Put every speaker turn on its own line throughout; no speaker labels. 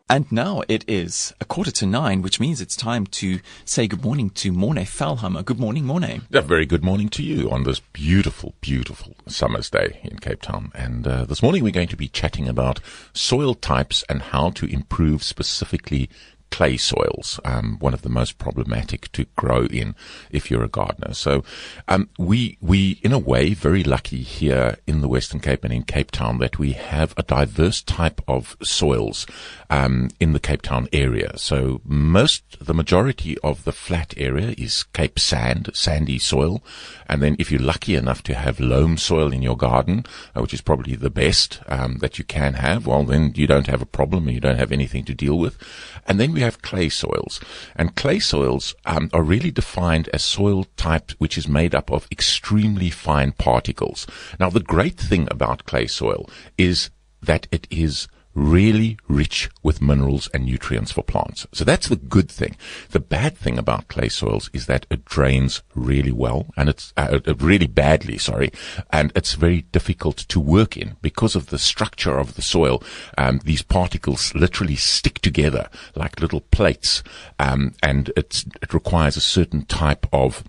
And now it is 8:45, which means it's time to say good morning to Morne Feilhammer. Good morning, Morne.
A very good morning to you on this beautiful, beautiful summer's day in Cape Town. And this morning we're going to be chatting about soil types and how to improve specifically clay soils, one of the most problematic to grow in if you're a gardener. So we in a way very lucky here in the Western Cape and in Cape Town that we have a diverse type of soils in the Cape Town area. So the majority of the flat area is Cape sandy soil, and then if you're lucky enough to have loam soil in your garden, which is probably the best that you can have, well then you don't have a problem and you don't have anything to deal with. And then we have clay soils. And clay soils are really defined as soil type which is made up of extremely fine particles. Now, the great thing about clay soil is that it is really rich with minerals and nutrients for plants. So that's the good thing. The bad thing about clay soils is that it drains really well, and it's really badly, and it's very difficult to work in because of the structure of the soil. These particles literally stick together like little plates, and it requires a certain type of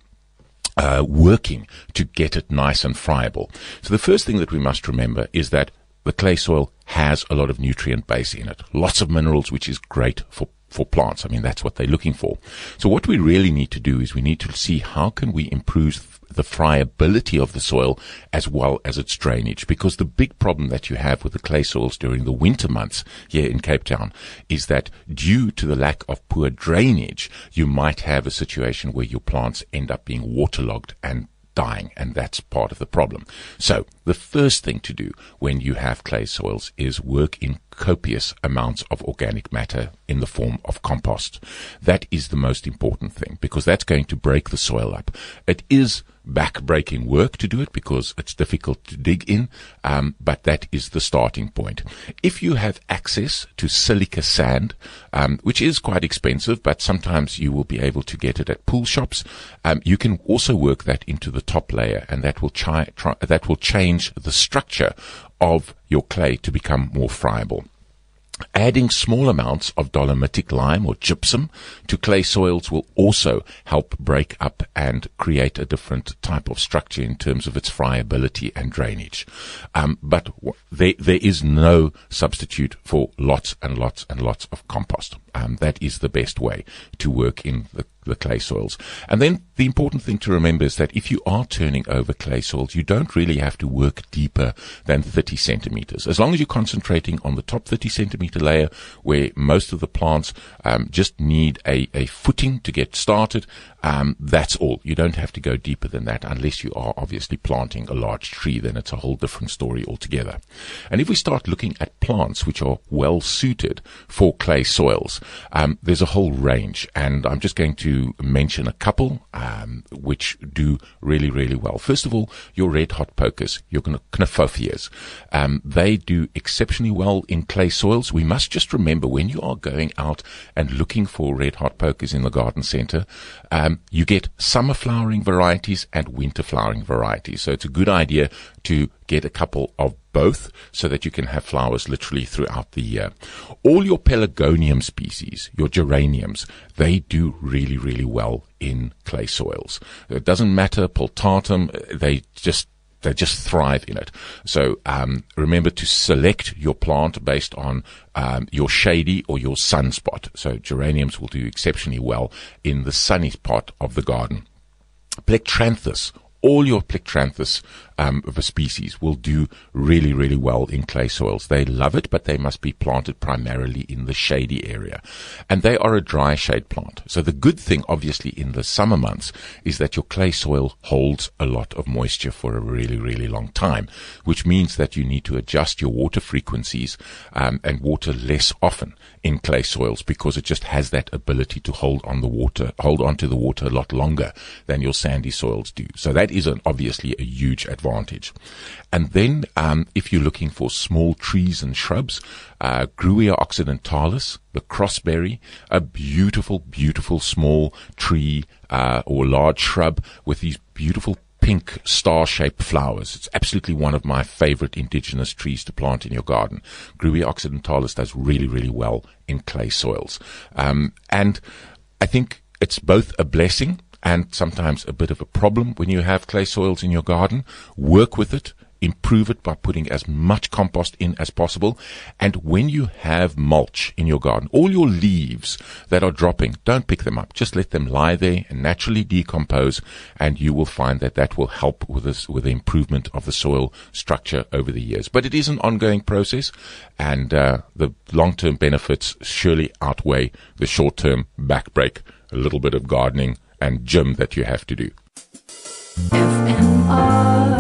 working to get it nice and friable. So the first thing that we must remember is that the clay soil has a lot of nutrient base in it, lots of minerals, which is great for plants. I mean, that's what they're looking for. So what we really need to do is we need to see how can we improve the friability of the soil as well as its drainage, because the big problem that you have with the clay soils during the winter months here in Cape Town is that due to the lack of poor drainage, you might have a situation where your plants end up being waterlogged and dying, and that's part of the problem. So the first thing to do when you have clay soils is work in copious amounts of organic matter in the form of compost. That is the most important thing, because that's going to break the soil up. It is back-breaking work to do it because it's difficult to dig in, but that is the starting point. If you have access to silica sand, which is quite expensive, but sometimes you will be able to get it at pool shops, you can also work that into the top layer, and that will change the structure of your clay to become more friable. Adding small amounts of dolomitic lime or gypsum to clay soils will also help break up and create a different type of structure in terms of its friability and drainage. But there is no substitute for lots and lots and lots of compost. That is the best way to work in the clay soils. And then the important thing to remember is that if you are turning over clay soils, you don't really have to work deeper than 30 centimeters. As long as you're concentrating on the top 30 centimeter layer where most of the plants just need a footing to get started, that's all. You don't have to go deeper than that unless you are obviously planting a large tree. Then it's a whole different story altogether. And if we start looking at plants which are well suited for clay soils, there's a whole range, and I'm just going to mention a couple which do really, really well. First of all, your red hot pokers, your Cnophotheas. They do exceptionally well in clay soils. We must just remember when you are going out and looking for red hot pokers in the garden center, you get summer flowering varieties and winter flowering varieties. So it's a good idea to get a couple of both so that you can have flowers literally throughout the year. All your pelargonium species, your geraniums, they do really, really well in clay soils. It doesn't matter, pultatum, they just thrive in it. So remember to select your plant based on your shady or your sunspot. So geraniums will do exceptionally well in the sunny part of the garden. Plectranthus, all your Plectranthus of a species will do really, really well in clay soils. They love it, but they must be planted primarily in the shady area. And they are a dry shade plant. So the good thing, obviously, in the summer months is that your clay soil holds a lot of moisture for a really, really long time, which means that you need to adjust your water frequencies and water less often in clay soils, because it just has that ability to hold on to the water a lot longer than your sandy soils do. So that is obviously a huge advantage. And then if you're looking for small trees and shrubs, Grewia occidentalis, the crossberry, a beautiful, beautiful small tree or large shrub with these beautiful pink star-shaped flowers. It's absolutely one of my favorite indigenous trees to plant in your garden. Grewia occidentalis does really, really well in clay soils. And I think it's both a blessing and sometimes a bit of a problem when you have clay soils in your garden. Work with it. Improve it by putting as much compost in as possible. And when you have mulch in your garden, all your leaves that are dropping, don't pick them up. Just let them lie there and naturally decompose, and you will find that that will help with the improvement of the soil structure over the years. But it is an ongoing process, and the long-term benefits surely outweigh the short-term backbreak, a little bit of gardening and gym that you have to do.
FMR